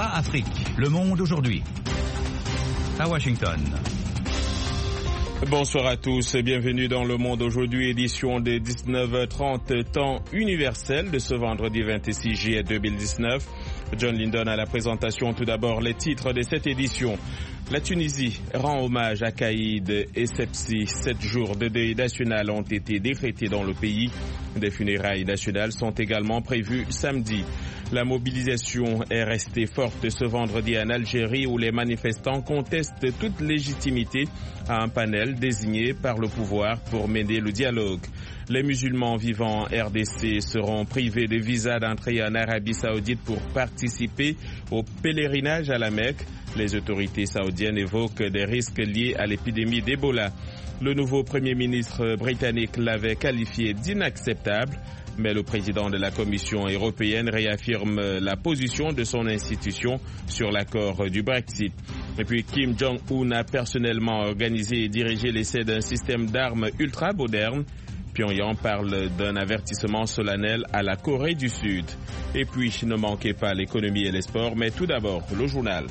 VOA Afrique, Le Monde aujourd'hui. À Washington. Bonsoir à tous et bienvenue dans Le Monde aujourd'hui, édition de 19h30, temps universel de ce vendredi 26 juillet 2019. John Lindon à la présentation. Tout d'abord, les titres de cette édition. La Tunisie rend hommage à Caïd Essebsi. 7 jours de deuil national ont été décrétés dans le pays. Des funérailles nationales sont également prévues samedi. La mobilisation est restée forte ce vendredi en Algérie où les manifestants contestent toute légitimité à un panel désigné par le pouvoir pour mener le dialogue. Les musulmans vivant en RDC seront privés de visa d'entrée en Arabie Saoudite pour participer au pèlerinage à la Mecque. Les autorités saoudiennes évoquent des risques liés à l'épidémie d'Ebola. Le nouveau Premier ministre britannique l'avait qualifié d'inacceptable, mais le président de la Commission européenne réaffirme la position de son institution sur l'accord du Brexit. Et puis Kim Jong-un a personnellement organisé et dirigé l'essai d'un système d'armes ultra moderne. Pyongyang parle d'un avertissement solennel à la Corée du Sud. Et puis, ne manquez pas l'économie et les sports, mais tout d'abord, le journal.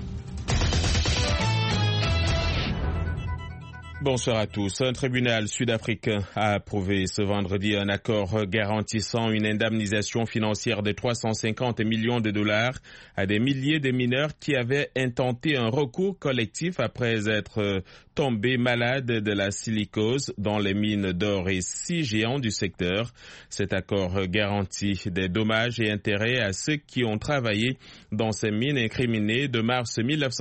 Bonsoir à tous. Un tribunal sud-africain a approuvé ce vendredi un accord garantissant une indemnisation financière de 350 millions de dollars à des milliers de mineurs qui avaient intenté un recours collectif après être tombés malades de la silicose dans les mines d'or et 6 géants du secteur. Cet accord garantit des dommages et intérêts à ceux qui ont travaillé dans ces mines incriminées de mars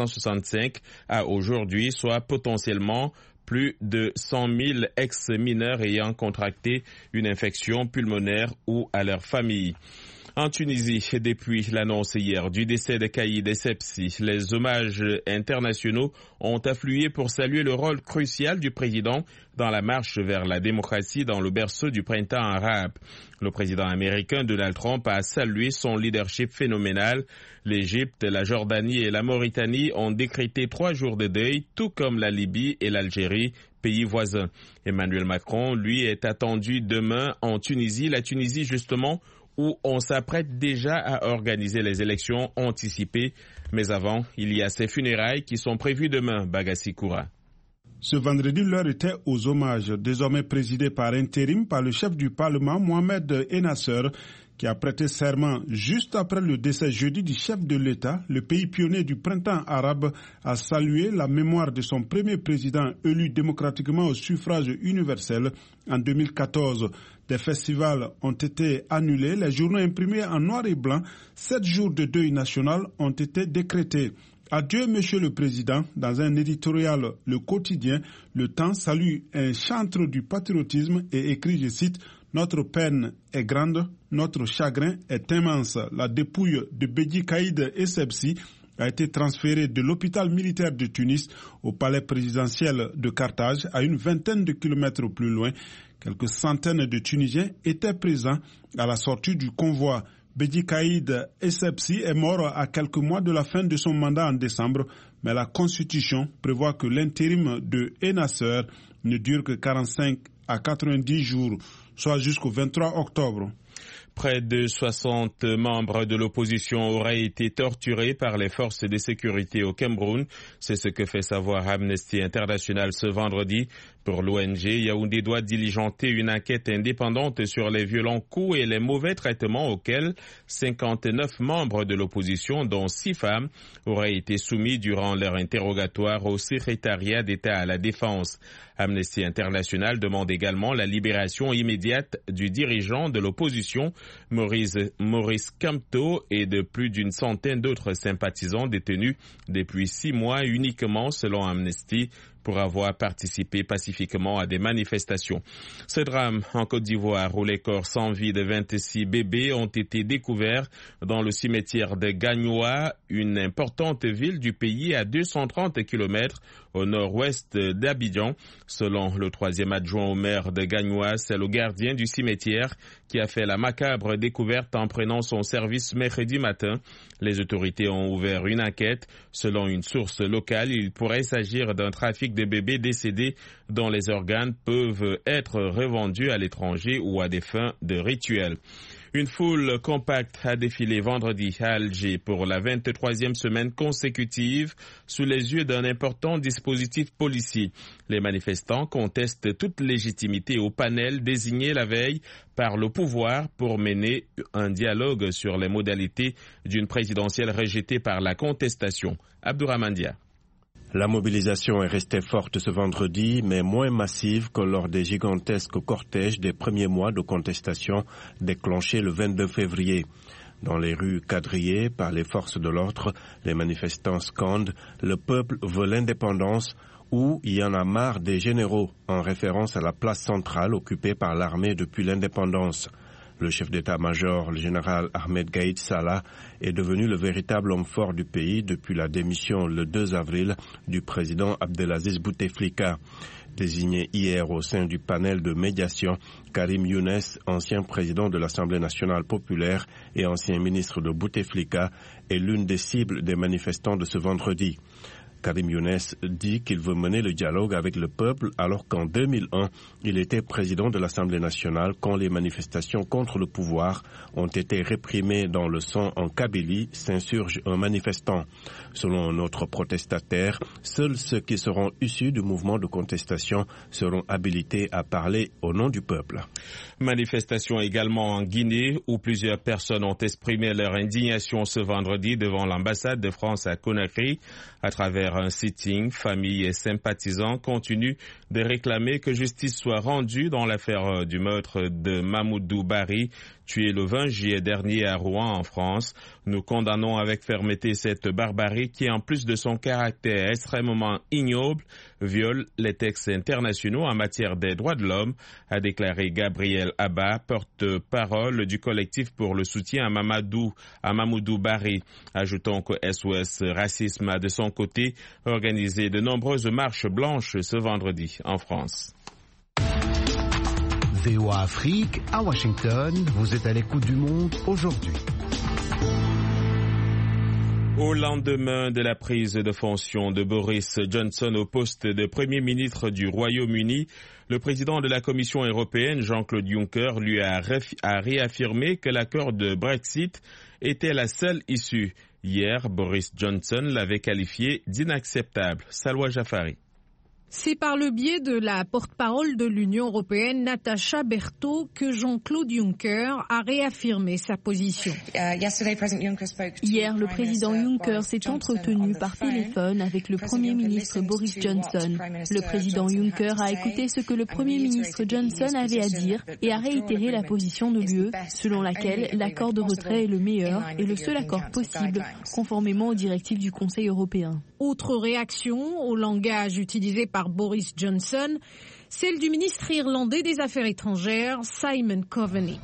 1965 à aujourd'hui, soit potentiellement plus de 100 000 ex-mineurs ayant contracté une infection pulmonaire ou à leur famille. En Tunisie, depuis l'annonce hier du décès de Caïd Essebsi, les hommages internationaux ont afflué pour saluer le rôle crucial du président dans la marche vers la démocratie dans le berceau du printemps arabe. Le président américain Donald Trump a salué son leadership phénoménal. L'Égypte, la Jordanie et la Mauritanie ont décrété 3 jours de deuil, tout comme la Libye et l'Algérie, pays voisins. Emmanuel Macron, lui, est attendu demain en Tunisie. La Tunisie, justement, où on s'apprête déjà à organiser les élections anticipées. Mais avant, il y a ces funérailles qui sont prévues demain, Bagassi Koura. Ce vendredi, l'heure était aux hommages, désormais présidés par intérim par le chef du Parlement, Mohamed Ennasser, qui a prêté serment juste après le décès jeudi du chef de l'État. Le pays pionnier du printemps arabe a salué la mémoire de son premier président élu démocratiquement au suffrage universel en 2014. Des festivals ont été annulés, les journaux imprimés en noir et blanc, 7 jours de deuil national ont été décrétés. Adieu, Monsieur le Président. Dans un éditorial, Le Quotidien, Le Temps salue un chantre du patriotisme et écrit, je cite, « Notre peine est grande, notre chagrin est immense. La dépouille de Bédi Caïd Essebsi a été transférée de l'hôpital militaire de Tunis au palais présidentiel de Carthage, à une vingtaine de kilomètres plus loin. Quelques centaines de Tunisiens étaient présents à la sortie du convoi. Bédi Caïd Essebsi est mort à quelques mois de la fin de son mandat en décembre, mais la Constitution prévoit que l'intérim de Ennasser ne dure que 45 à 90 jours, soit jusqu'au 23 octobre. Près de 60 membres de l'opposition auraient été torturés par les forces de sécurité au Cameroun. C'est ce que fait savoir Amnesty International ce vendredi. Pour l'ONG, Yaoundé doit diligenter une enquête indépendante sur les violents coups et les mauvais traitements auxquels 59 membres de l'opposition, dont 6 femmes, auraient été soumis durant leur interrogatoire au secrétariat d'État à la Défense. Amnesty International demande également la libération immédiate du dirigeant de l'opposition, Maurice Kamto, et de plus d'une centaine d'autres sympathisants détenus depuis 6 mois uniquement selon Amnesty pour avoir participé pacifiquement à des manifestations. Ce drame en Côte d'Ivoire où les corps sans vie de 26 bébés ont été découverts dans le cimetière de Gagnoa, une importante ville du pays à 230 km au nord-ouest d'Abidjan. Selon le 3e adjoint au maire de Gagnoa, c'est le gardien du cimetière qui a fait la macabre découverte en prenant son service mercredi matin. Les autorités ont ouvert une enquête. Selon une source locale, il pourrait s'agir d'un trafic de bébés décédés dont les organes peuvent être revendus à l'étranger ou à des fins de rituel. Une foule compacte a défilé vendredi à Alger pour la 23e semaine consécutive sous les yeux d'un important dispositif policier. Les manifestants contestent toute légitimité au panel désigné la veille par le pouvoir pour mener un dialogue sur les modalités d'une présidentielle rejetée par la contestation. Abdourahmane Dia. La mobilisation est restée forte ce vendredi, mais moins massive que lors des gigantesques cortèges des premiers mois de contestation déclenchés le 22 février. Dans les rues quadrillées par les forces de l'ordre, les manifestants scandent « Le peuple veut l'indépendance » ou « Il y en a marre des généraux » en référence à la place centrale occupée par l'armée depuis l'indépendance. Le chef d'état-major, le général Ahmed Gaïd Salah, est devenu le véritable homme fort du pays depuis la démission le 2 avril du président Abdelaziz Bouteflika. Désigné hier au sein du panel de médiation, Karim Younes, ancien président de l'Assemblée nationale populaire et ancien ministre de Bouteflika, est l'une des cibles des manifestants de ce vendredi. Karim Younes dit qu'il veut mener le dialogue avec le peuple alors qu'en 2001, il était président de l'Assemblée nationale quand les manifestations contre le pouvoir ont été réprimées dans le sang en Kabylie, s'insurge un manifestant. Selon un autre protestataire, seuls ceux qui seront issus du mouvement de contestation seront habilités à parler au nom du peuple. Manifestation également en Guinée où plusieurs personnes ont exprimé leur indignation ce vendredi devant l'ambassade de France à Conakry. À travers un sitting, familles et sympathisants continuent de réclamer que justice soit rendue dans l'affaire du meurtre de Mamoudou Bari, tué le 20 juillet dernier à Rouen en France. Nous condamnons avec fermeté cette barbarie qui, en plus de son caractère extrêmement ignoble, viole les textes internationaux en matière des droits de l'homme, a déclaré Gabriel Abba, porte-parole du collectif pour le soutien à Mamoudou Bari. Ajoutons que SOS Racisme a de son côté organisé de nombreuses marches blanches ce vendredi en France. VOA Afrique, à Washington, vous êtes à l'écoute du monde aujourd'hui. Au lendemain de la prise de fonction de Boris Johnson au poste de Premier ministre du Royaume-Uni, le président de la Commission européenne, Jean-Claude Juncker, lui a réaffirmé que l'accord de Brexit était la seule issue. Hier, Boris Johnson l'avait qualifié d'inacceptable. Salwa Jafari. C'est par le biais de la porte-parole de l'Union européenne, Natacha Berthaud, que Jean-Claude Juncker a réaffirmé sa position. Hier, le président Juncker s'est entretenu par téléphone avec le Premier ministre Boris Johnson. Le président Juncker a écouté ce que le Premier ministre Johnson avait à dire et a réitéré la position de l'UE, selon laquelle l'accord de retrait est le meilleur et le seul accord possible, conformément aux directives du Conseil européen. Autre réaction au langage utilisé par Boris Johnson, celle du ministre irlandais des Affaires étrangères, Simon Coveney.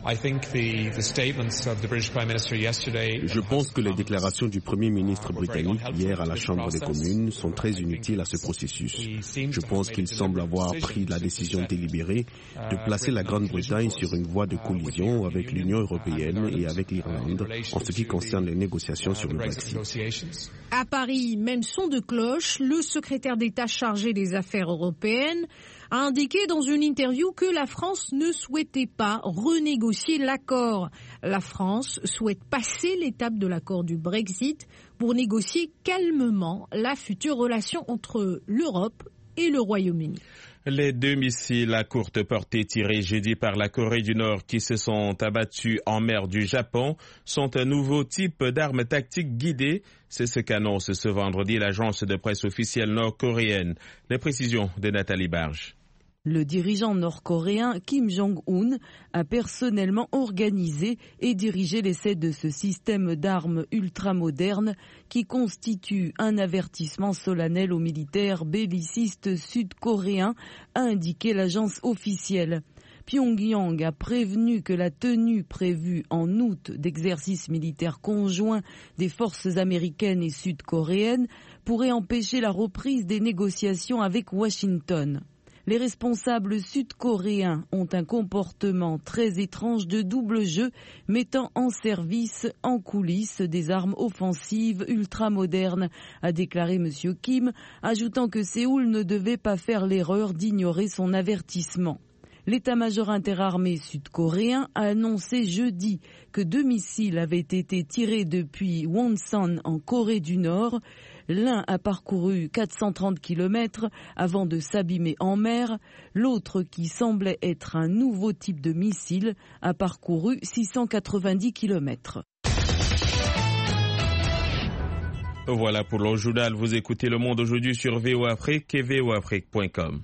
Je pense que les déclarations du Premier ministre britannique hier à la Chambre des communes sont très inutiles à ce processus. Je pense qu'il semble avoir pris la décision délibérée de placer la Grande-Bretagne sur une voie de collision avec l'Union européenne et avec l'Irlande en ce qui concerne les négociations sur le Brexit. À Paris, même son de cloche, le secrétaire d'État chargé des affaires européennes a indiqué dans une interview que la France ne souhaitait pas renégocier l'accord. La France souhaite passer l'étape de l'accord du Brexit pour négocier calmement la future relation entre l'Europe et le Royaume-Uni. Les 2 missiles à courte portée tirés jeudi par la Corée du Nord qui se sont abattus en mer du Japon sont un nouveau type d'arme tactique guidée. C'est ce qu'annonce ce vendredi l'agence de presse officielle nord-coréenne. Les précisions de Nathalie Barge. Le dirigeant nord-coréen Kim Jong-un a personnellement organisé et dirigé l'essai de ce système d'armes ultramoderne qui constitue un avertissement solennel aux militaires bellicistes sud-coréens, a indiqué l'agence officielle. Pyongyang a prévenu que la tenue prévue en août d'exercices militaires conjoints des forces américaines et sud-coréennes pourrait empêcher la reprise des négociations avec Washington. Les responsables sud-coréens ont un comportement très étrange de double jeu, mettant en service en coulisses des armes offensives ultramodernes, a déclaré M. Kim, ajoutant que Séoul ne devait pas faire l'erreur d'ignorer son avertissement. L'état-major interarmé sud-coréen a annoncé jeudi que 2 missiles avaient été tirés depuis Wonsan en Corée du Nord. L'un a parcouru 430 km avant de s'abîmer en mer. L'autre, qui semblait être un nouveau type de missile, a parcouru 690 km. Voilà pour le journal. Vous écoutez Le Monde aujourd'hui sur VOA Afrique et voaafrique.com.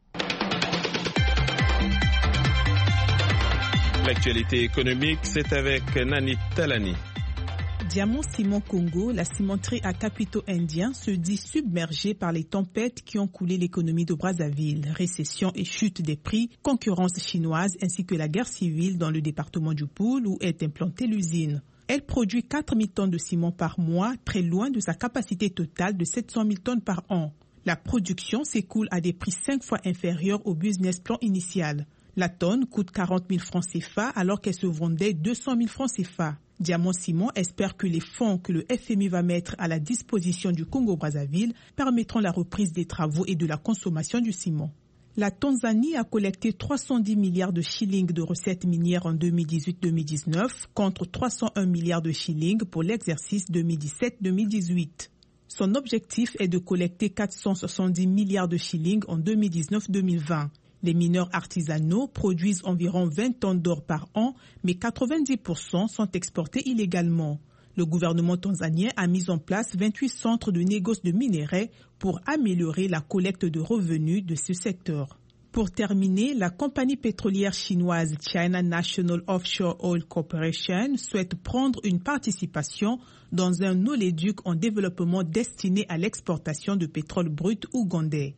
L'actualité économique, c'est avec Nani Talani. Diamant Ciment Congo, la cimenterie à capitaux indiens, se dit submergée par les tempêtes qui ont coulé l'économie de Brazzaville. Récession et chute des prix, concurrence chinoise ainsi que la guerre civile dans le département du Poul où est implantée l'usine. Elle produit 4 000 tonnes de ciment par mois, très loin de sa capacité totale de 700 000 tonnes par an. La production s'écoule à des prix 5 fois inférieurs au business plan initial. La tonne coûte 40 000 francs CFA alors qu'elle se vendait 200 000 francs CFA. Diamant Ciment espère que les fonds que le FMI va mettre à la disposition du Congo-Brazzaville permettront la reprise des travaux et de la consommation du ciment. La Tanzanie a collecté 310 milliards de shillings de recettes minières en 2018-2019 contre 301 milliards de shillings pour l'exercice 2017-2018. Son objectif est de collecter 470 milliards de shillings en 2019-2020. Les mineurs artisanaux produisent environ 20 tonnes d'or par an, mais 90% sont exportés illégalement. Le gouvernement tanzanien a mis en place 28 centres de négoce de minerais pour améliorer la collecte de revenus de ce secteur. Pour terminer, la compagnie pétrolière chinoise China National Offshore Oil Corporation souhaite prendre une participation dans un oléoduc en développement destiné à l'exportation de pétrole brut ougandais.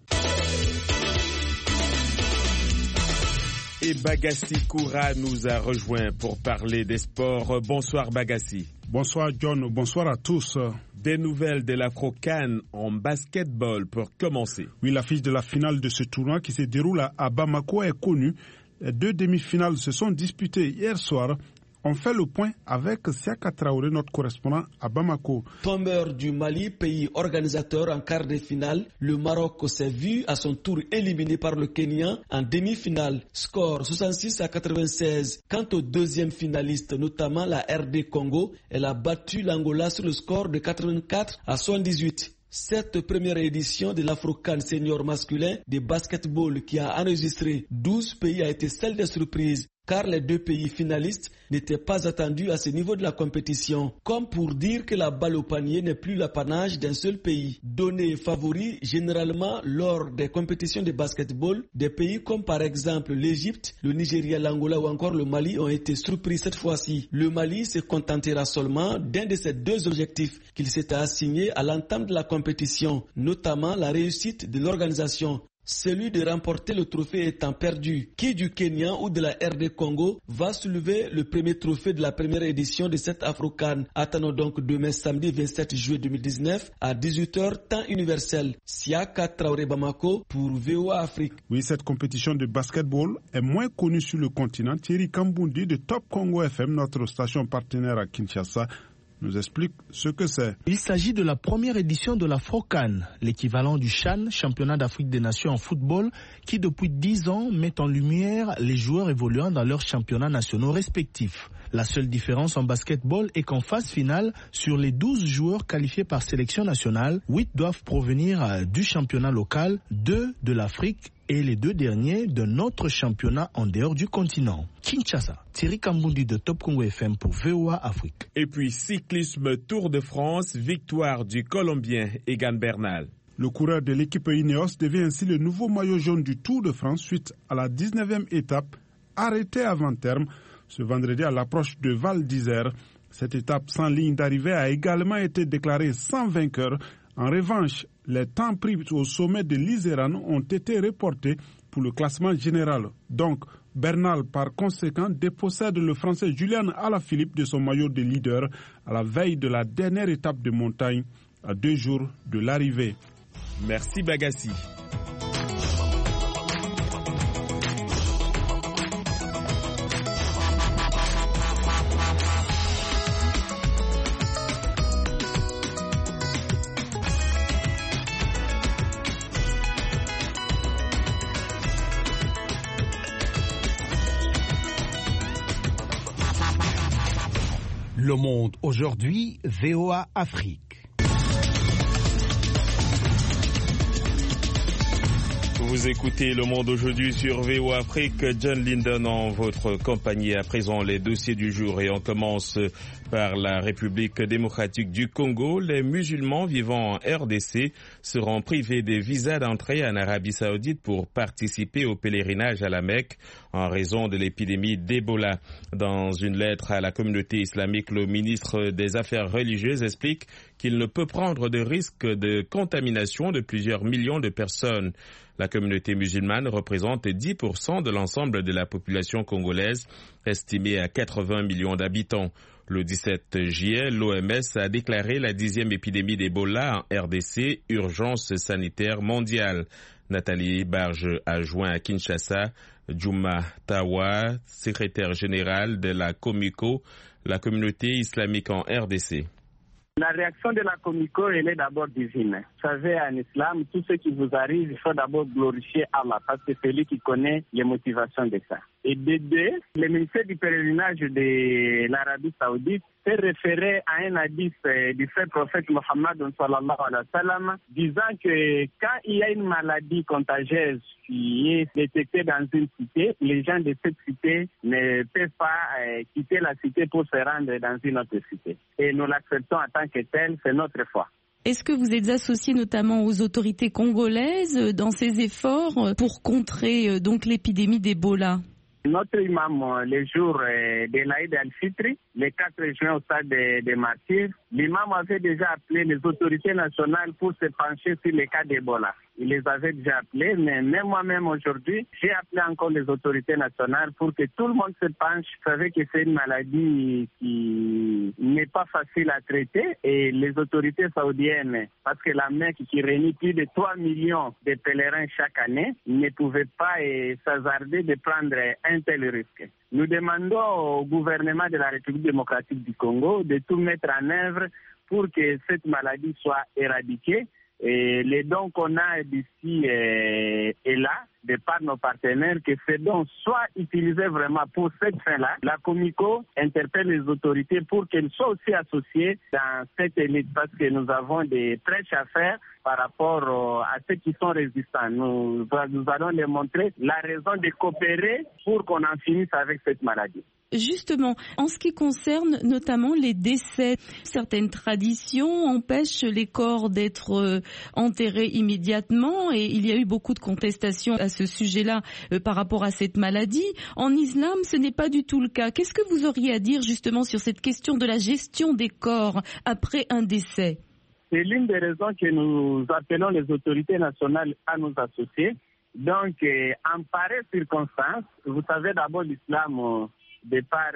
Et Bagassi Koura nous a rejoint pour parler des sports. Bonsoir Bagassi. Bonsoir John, bonsoir à tous. Des nouvelles de l'Afro-CAN en basketball pour commencer. Oui, l'affiche de la finale de ce tournoi qui se déroule à Bamako est connue. Les 2 demi-finales se sont disputées hier soir. On fait le point avec Siaka Traoré, notre correspondant à Bamako. Tombeur du Mali, pays organisateur en quart de finale, le Maroc s'est vu à son tour éliminé par le Kenya en demi-finale. Score 66-96. Quant au deuxième finaliste, notamment la RD Congo, elle a battu l'Angola sur le score de 84-78. Cette première édition de l'Afro-CAN senior masculin de basketball qui a enregistré 12 pays a été celle des surprises, car les 2 pays finalistes n'étaient pas attendus à ce niveau de la compétition, comme pour dire que la balle au panier n'est plus l'apanage d'un seul pays. Donné favori généralement lors des compétitions de basketball, des pays comme par exemple l'Égypte, le Nigeria, l'Angola ou encore le Mali ont été surpris cette fois-ci. Le Mali se contentera seulement d'un de ces 2 objectifs qu'il s'était assigné à l'entame de la compétition, notamment la réussite de l'organisation. Celui de remporter le trophée étant perdu. Qui du Kenya ou de la RD Congo va soulever le premier trophée de la première édition de cette Afro-CAN. Attendons donc demain samedi 27 juillet 2019 à 18h temps universel. Siaka Traoré Bamako pour VOA Afrique. Oui, cette compétition de basketball est moins connue sur le continent. Thierry Kambundi de Top Congo FM, notre station partenaire à Kinshasa, nous explique ce que c'est. Il s'agit de la première édition de l'Afro-CAN, l'équivalent du CHAN, championnat d'Afrique des Nations en football, qui depuis 10 ans met en lumière les joueurs évoluant dans leurs championnats nationaux respectifs. La seule différence en basketball est qu'en phase finale, sur les 12 joueurs qualifiés par sélection nationale, 8 doivent provenir du championnat local, 2 de l'Afrique et les 2 derniers d'un autre championnat en dehors du continent. Kinshasa, Thierry Kambundi de Top Congo FM pour VOA Afrique. Et puis cyclisme Tour de France, victoire du Colombien Egan Bernal. Le coureur de l'équipe Ineos devient ainsi le nouveau maillot jaune du Tour de France suite à la 19e étape arrêtée avant terme ce vendredi à l'approche de Val d'Isère. Cette étape sans ligne d'arrivée a également été déclarée sans vainqueur. En revanche, les temps pris au sommet de l'Iséran ont été reportés pour le classement général. Donc, Bernal, par conséquent, dépossède le Français Julian Alaphilippe de son maillot de leader à la veille de la dernière étape de montagne, à 2 jours de l'arrivée. Merci Bagassi. Le Monde aujourd'hui, VOA Afrique. Vous écoutez Le Monde aujourd'hui sur VOA Afrique. John Linden en votre compagnie. À présent, les dossiers du jour et on commence par la République démocratique du Congo. Les musulmans vivant en RDC seront privés des visas d'entrée en Arabie Saoudite pour participer au pèlerinage à la Mecque en raison de l'épidémie d'Ebola. Dans une lettre à la communauté islamique, le ministre des Affaires religieuses explique qu'il ne peut prendre de risque de contamination de plusieurs millions de personnes. La communauté musulmane représente 10% de l'ensemble de la population congolaise, estimée à 80 millions d'habitants. Le 17 juillet, l'OMS a déclaré la 10e épidémie d'Ebola en RDC, urgence sanitaire mondiale. Nathalie Barge a joint à Kinshasa Djouma Tawa, secrétaire générale de la Comico, la communauté islamique en RDC. La réaction de la Comico, elle est d'abord divine. Vous savez, en islam, tout ce qui vous arrive, il faut d'abord glorifier Allah, parce que c'est lui qui connaît les motivations de ça. Et de deux, le ministère du pèlerinage de l'Arabie Saoudite s'est référé à un hadith du fait prophète Mohammed sallallahu alayhi wa sallam, disant que quand il y a une maladie contagieuse qui est détectée dans une cité, les gens de cette cité ne peuvent pas quitter la cité pour se rendre dans une autre cité. Et nous l'acceptons en tant que tel, c'est notre foi. Est-ce que vous êtes associé notamment aux autorités congolaises dans ces efforts pour contrer donc l'épidémie d'Ebola ? Notre imam, le jour de l'Aïd al-Fitri, le 4 juin au stade des Martyrs, l'imam avait déjà appelé les autorités nationales pour se pencher sur les cas d'Ebola. Il les avait déjà appelés, mais même moi-même aujourd'hui, j'ai appelé encore les autorités nationales pour que tout le monde se penche. Vous savez que c'est une maladie qui n'est pas facile à traiter et les autorités saoudiennes, parce que la Mecque qui réunit plus de 3 millions de pèlerins chaque année, ne pouvaient pas s'hasarder de prendre un tel risque. Nous demandons au gouvernement de la République démocratique du Congo de tout mettre en œuvre pour que cette maladie soit éradiquée. Et les dons qu'on a d'ici et là, de par nos partenaires, que ces dons soient utilisés vraiment pour cette fin-là. La Comico interpelle les autorités pour qu'elles soient aussi associées dans cette élite, parce que nous avons des prêches à faire par rapport à ceux qui sont résistants. Nous allons les montrer la raison de coopérer pour qu'on en finisse avec cette maladie. Justement, en ce qui concerne notamment les décès, certaines traditions empêchent les corps d'être enterrés immédiatement et il y a eu beaucoup de contestations à ce sujet-là par rapport à cette maladie. En islam, ce n'est pas du tout le cas. Qu'est-ce que vous auriez à dire justement sur cette question de la gestion des corps après un décès ? C'est l'une des raisons que nous appelons les autorités nationales à nous associer. Donc, en pareille circonstance, vous savez d'abord l'islam... de par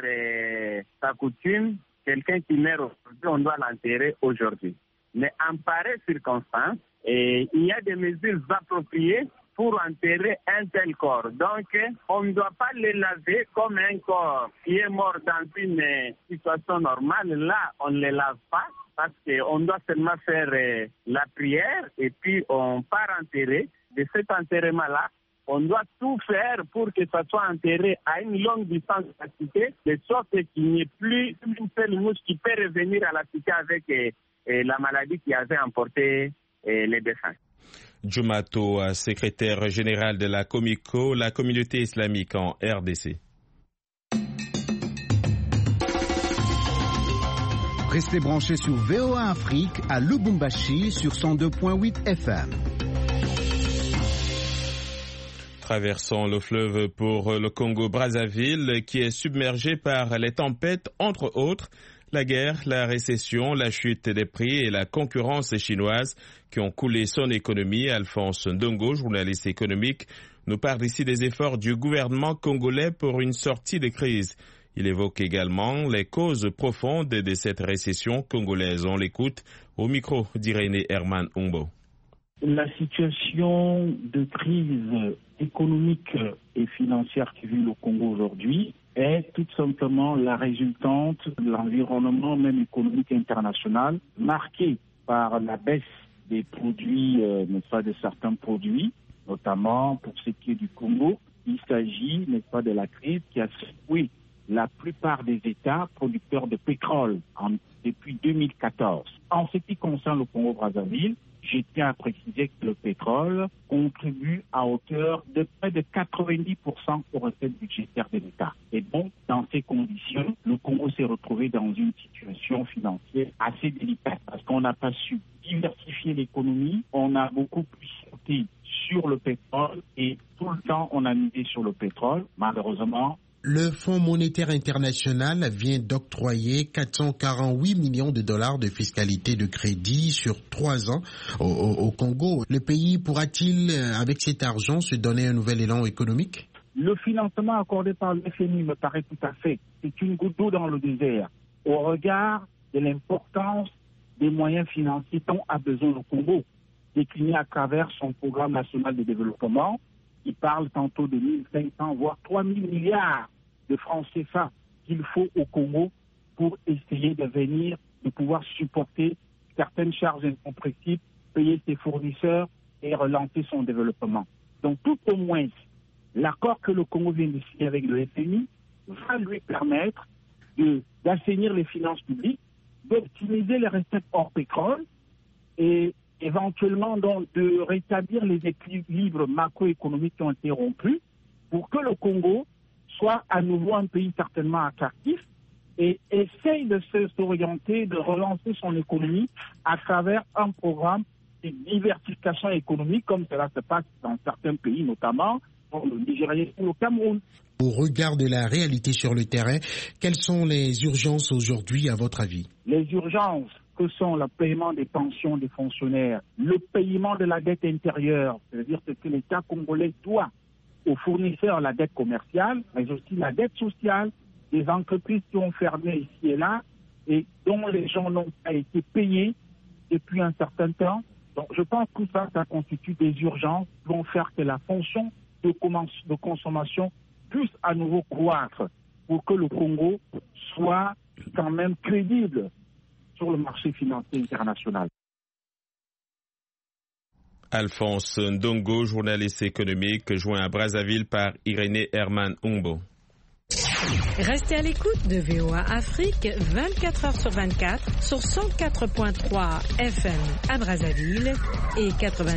sa coutume, quelqu'un qui meurt aujourd'hui, on doit l'enterrer aujourd'hui. Mais en pareille circonstance, il y a des mesures appropriées pour enterrer un tel corps. Donc, on ne doit pas le laver comme un corps qui est mort dans une situation normale. Là, on ne le lave pas parce qu'on doit seulement faire la prière et puis on part enterrer. De cet enterrement-là, on doit tout faire pour que ça soit enterré à une longue distance de la cité, de sorte qu'il n'y ait plus une seule mouche qui peut revenir à la cité avec la maladie qui avait emporté les défunts. Djouma Tawa, secrétaire général de la Comico, la communauté islamique en RDC. Restez branchés sur VOA Afrique à Lubumbashi sur 102.8 FM. Traversons le fleuve pour le Congo-Brazzaville qui est submergé par les tempêtes, entre autres, la guerre, la récession, la chute des prix et la concurrence chinoise qui ont coulé son économie. Alphonse Ndongo, journaliste économique, nous parle ici des efforts du gouvernement congolais pour une sortie de crise. Il évoque également les causes profondes de cette récession congolaise. On l'écoute au micro d'Irénée Herman Umbo. La situation de crise économique et financière qui vit le Congo aujourd'hui est tout simplement la résultante de l'environnement même économique international marqué par la baisse des produits, n'est-ce pas, de certains produits, notamment pour ce qui est du Congo. Il s'agit, n'est-ce pas, de la crise qui a secoué la plupart des États producteurs de pétrole depuis 2014. En ce qui concerne le Congo-Brazzaville, je tiens à préciser que le pétrole contribue à hauteur de près de 90% aux recettes budgétaires de l'État. Et donc, dans ces conditions, le Congo s'est retrouvé dans une situation financière assez délicate parce qu'on n'a pas su diversifier l'économie, on a beaucoup plus sauté sur le pétrole et tout le temps on a misé sur le pétrole. Malheureusement, le Fonds monétaire international vient d'octroyer 448 millions de dollars de fiscalité de crédit sur 3 ans au Congo. Le pays pourra-t-il, avec cet argent, se donner un nouvel élan économique? Le financement accordé par le FMI me paraît tout à fait. C'est une goutte d'eau dans le désert. Au regard de l'importance des moyens financiers dont a besoin le Congo, décliné à travers son programme national de développement, il parle tantôt de 1500 voire 3000 milliards de francs CFA qu'il faut au Congo pour essayer de pouvoir supporter certaines charges incompressibles, payer ses fournisseurs et relancer son développement. Donc tout au moins, l'accord que le Congo vient de signer avec le FMI va lui permettre d'assainir les finances publiques, d'optimiser les recettes hors pétrole et éventuellement donc de rétablir les équilibres macroéconomiques qui ont été rompus pour que le Congo soit à nouveau un pays certainement attractif et essaye de s'orienter, de relancer son économie à travers un programme de diversification économique comme cela se passe dans certains pays, notamment pour le Nigeria ou le Cameroun. Au regard de la réalité sur le terrain, quelles sont les urgences aujourd'hui à votre avis? Les urgences que sont le paiement des pensions des fonctionnaires, le paiement de la dette intérieure, c'est-à-dire ce que l'État congolais doit aux fournisseurs, la dette commerciale, mais aussi la dette sociale, des entreprises qui ont fermé ici et là et dont les gens n'ont pas été payés depuis un certain temps. Donc je pense que ça constitue des urgences qui vont faire que la fonction de consommation puisse à nouveau croître pour que le Congo soit quand même crédible sur le marché financier international. Alphonse Ndongo, journaliste économique, joint à Brazzaville par Irénée Herman Umbo. Restez à l'écoute de VOA Afrique 24 heures sur 24 sur 104.3 FM à Brazzaville et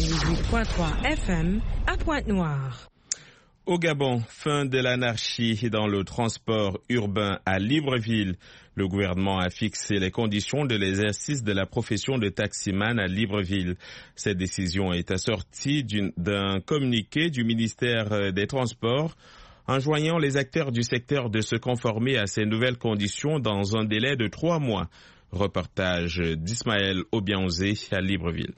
98.3 FM à Pointe-Noire. Au Gabon, fin de l'anarchie dans le transport urbain à Libreville. Le gouvernement a fixé les conditions de l'exercice de la profession de taximan à Libreville. Cette décision est assortie d'un communiqué du ministère des Transports enjoignant les acteurs du secteur de se conformer à ces nouvelles conditions dans un délai de 3 mois. Reportage d'Ismaël Obianzé à Libreville.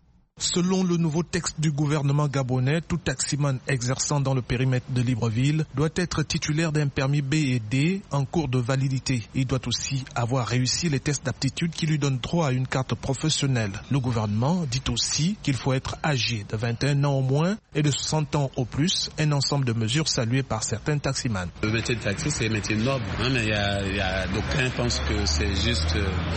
Selon le nouveau texte du gouvernement gabonais, tout taximan exerçant dans le périmètre de Libreville doit être titulaire d'un permis B et D en cours de validité. Il doit aussi avoir réussi les tests d'aptitude qui lui donnent droit à une carte professionnelle. Le gouvernement dit aussi qu'il faut être âgé de 21 ans au moins et de 60 ans au plus, un ensemble de mesures saluées par certains taximans. Le métier de taxi, c'est un métier noble, mais il y a d'aucuns pensent que c'est juste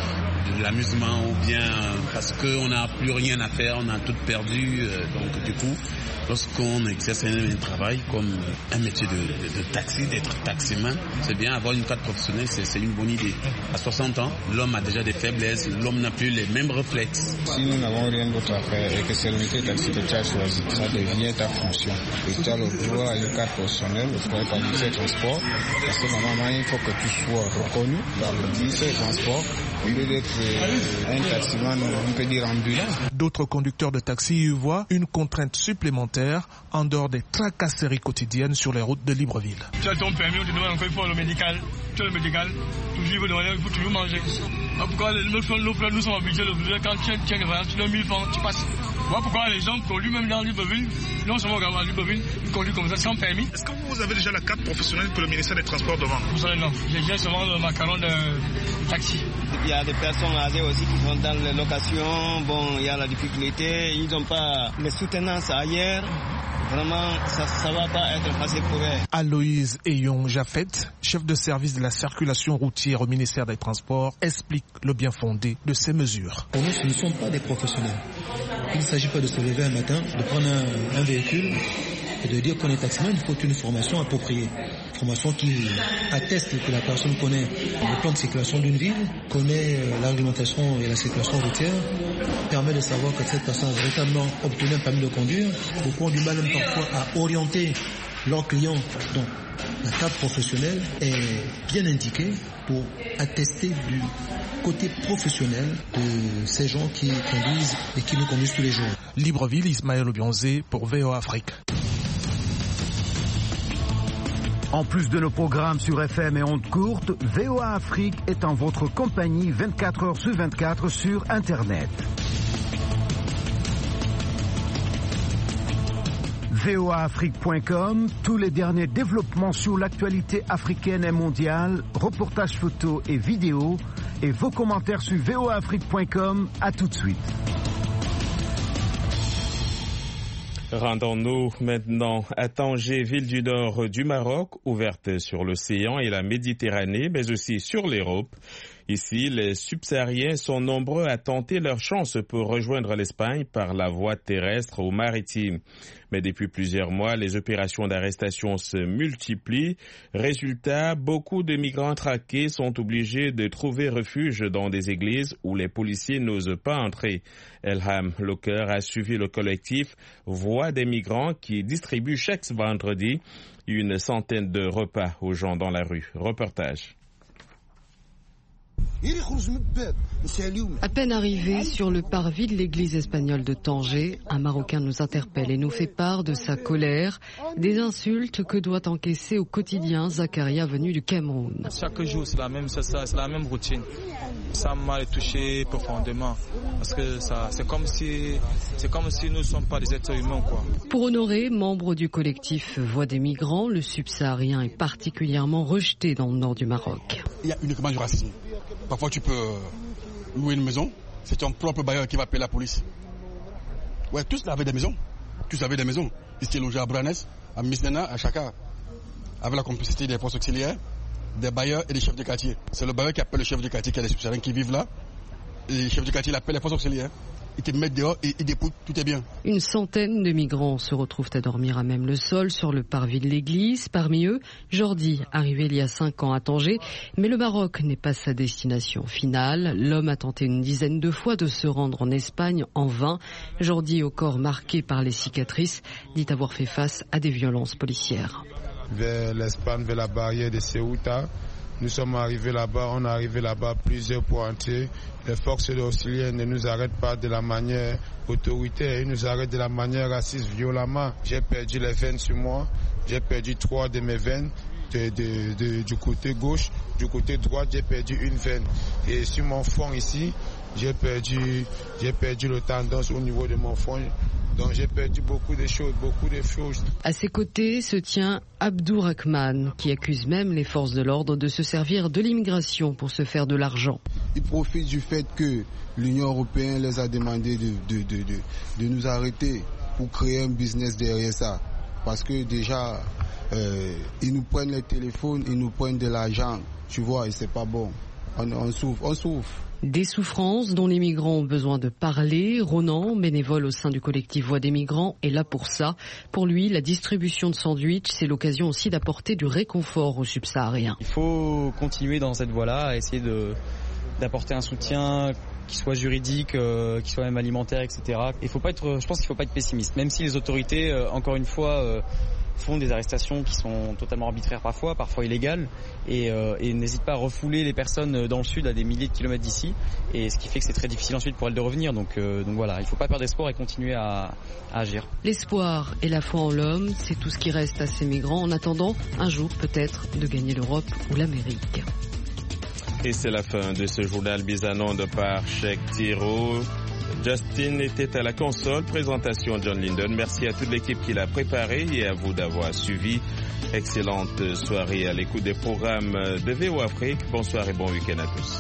de l'amusement ou bien parce qu'on n'a plus rien à faire, on a tout perdu. Donc du coup, lorsqu'on exerce un travail comme un métier de taxi, d'être taximan, c'est bien avoir une carte professionnelle, c'est une bonne idée. À 60 ans, l'homme a déjà des faiblesses, l'homme n'a plus les mêmes réflexes. Si nous n'avons rien d'autre à faire et que c'est le métier de taxi que tu as choisi, ça devient ta fonction. Et tu as le droit à une carte professionnelle pour être administrateur de transport, parce que normalement, il faut que tu sois reconnu par le ministère des Transports. Au lieu d'être un taximan, on peut dire ambulant. D'autres conducteurs de taxi y voient une contrainte supplémentaire en dehors des tracasseries quotidiennes sur les routes de Libreville. Tu as ton permis, on te demande encore une fois le médical. Tu as le médical, toujours il faut toujours manger. Pourquoi nous sommes habitués, quand tu as une voyage, tu donnes 1000 francs, tu passes. Voilà pourquoi les gens conduisent même dans Libreville, non seulement à Libreville, ils conduisent comme ça sans permis. Est-ce que vous avez déjà la carte professionnelle que le ministère des Transports demande? Vous savez, non. J'ai seulement le macaron de taxi. Il y a des personnes âgées aussi qui sont dans les locations. Bon, il y a la difficulté. Ils n'ont pas les soutenances ailleurs. Vraiment, ça ne va pas être facile pour eux. Aloïse Eyon Jaffet, chef de service de la circulation routière au ministère des Transports, explique le bien fondé de ces mesures. Pour nous, ce ne sont pas des professionnels. Il ne s'agit pas de se lever un matin, de prendre un véhicule et de dire qu'on est taximan. Il faut une formation appropriée. informations qui attestent que la personne connaît le plan de circulation d'une ville, connaît la réglementation et la circulation routière, permet de savoir que cette personne a véritablement obtenu un permis de conduire. Beaucoup ont du mal même parfois à orienter leurs clients. Donc, la carte professionnelle est bien indiquée pour attester du côté professionnel de ces gens qui conduisent et qui nous conduisent tous les jours. Libreville, Ismaël Obionzé pour VOA Afrique. En plus de nos programmes sur FM et ondes courtes, VOA Afrique est en votre compagnie 24 heures sur 24 sur Internet. voaafrique.com, tous les derniers développements sur l'actualité africaine et mondiale, reportages photos et vidéos, et vos commentaires sur voaafrique.com. À tout de suite. Rendons-nous maintenant à Tanger, ville du nord du Maroc, ouverte sur l'océan et la Méditerranée, mais aussi sur l'Europe. Ici, les subsahariens sont nombreux à tenter leur chance pour rejoindre l'Espagne par la voie terrestre ou maritime. Mais depuis plusieurs mois, les opérations d'arrestation se multiplient. Résultat, beaucoup de migrants traqués sont obligés de trouver refuge dans des églises où les policiers n'osent pas entrer. Elham Locker a suivi le collectif Voix des migrants qui distribue chaque vendredi une centaine de repas aux gens dans la rue. Reportage. À peine arrivé sur le parvis de l'église espagnole de Tanger, un Marocain nous interpelle et nous fait part de sa colère, des insultes que doit encaisser au quotidien Zakaria venu du Cameroun. Chaque jour c'est la même routine. Ça m'a touché profondément parce que c'est comme si nous ne sommes pas des êtres humains, quoi. Pour Honoré, membre du collectif Voix des migrants, le subsaharien est particulièrement rejeté dans le nord du Maroc. Il y a uniquement du racisme. Parfois tu peux louer une maison, c'est ton propre bailleur qui va appeler la police. Ouais, tous avaient des maisons. Ils étaient logés à Branes, à Misnena, à Chaka, avec la complicité des postes auxiliaires, des bailleurs et des chefs de quartier. C'est le bailleur qui appelle le chef de quartier, qui a des subsahariens qui vivent là. Et le chef de quartier il appelle les forces auxiliaires. Ils te mettent dehors et ils dépouillent, tout est bien. Une centaine de migrants se retrouvent à dormir à même le sol sur le parvis de l'église. Parmi eux, Jordi, arrivé il y a 5 ans à Tanger. Mais le Maroc n'est pas sa destination finale. L'homme a tenté une dizaine de fois de se rendre en Espagne en vain. Jordi, au corps marqué par les cicatrices, dit avoir fait face à des violences policières. Vers l'Espagne, vers la barrière de Ceuta. Nous sommes arrivés là-bas, on est arrivé là-bas plusieurs pour entrer. Les forces auxiliaires ne nous arrêtent pas de la manière autoritaire, ils nous arrêtent de la manière raciste violemment. J'ai perdu les veines sur moi, j'ai perdu 3 de mes veines du côté gauche, du côté droit j'ai perdu une veine. Et sur mon front ici, j'ai perdu le tendon au niveau de mon front. Donc j'ai perdu beaucoup de choses. À ses côtés se tient Abdourahmane, qui accuse même les forces de l'ordre de se servir de l'immigration pour se faire de l'argent. Ils profitent du fait que l'Union européenne les a demandé de nous arrêter pour créer un business derrière ça. Parce que déjà, ils nous prennent les téléphones, ils nous prennent de l'argent, tu vois, et c'est pas bon. On souffre. Des souffrances dont les migrants ont besoin de parler. Ronan, bénévole au sein du collectif Voix des migrants, est là pour ça. Pour lui, la distribution de sandwichs, c'est l'occasion aussi d'apporter du réconfort aux subsahariens. Il faut continuer dans cette voie-là, à essayer d'apporter un soutien qui soit juridique, qui soit même alimentaire, etc. Je pense qu'il ne faut pas être pessimiste, même si les autorités, encore une fois, font des arrestations qui sont totalement arbitraires parfois illégales, et n'hésitent pas à refouler les personnes dans le sud à des milliers de kilomètres d'ici, et ce qui fait que c'est très difficile ensuite pour elles de revenir. Donc voilà, il ne faut pas perdre espoir et continuer à agir. L'espoir et la foi en l'homme, c'est tout ce qui reste à ces migrants en attendant un jour peut-être de gagner l'Europe ou l'Amérique. Et c'est la fin de ce journal Bisanon de par Cheikh Thiro. Justin était à la console, présentation John Linden. Merci à toute l'équipe qui l'a préparé et à vous d'avoir suivi. Excellente soirée à l'écoute des programmes de VOA Afrique. Bonsoir et bon week-end à tous.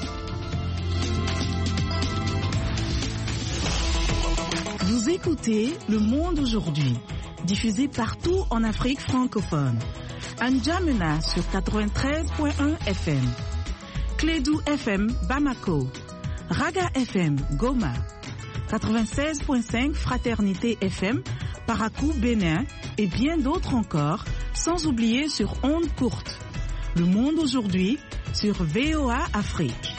Vous écoutez Le Monde aujourd'hui, diffusé partout en Afrique francophone. N'Djamena sur 93.1 FM. Clédou FM Bamako. Raga FM Goma. 96.5 Fraternité FM, Parakou Bénin et bien d'autres encore sans oublier sur ondes courtes. Le monde aujourd'hui sur VOA Afrique.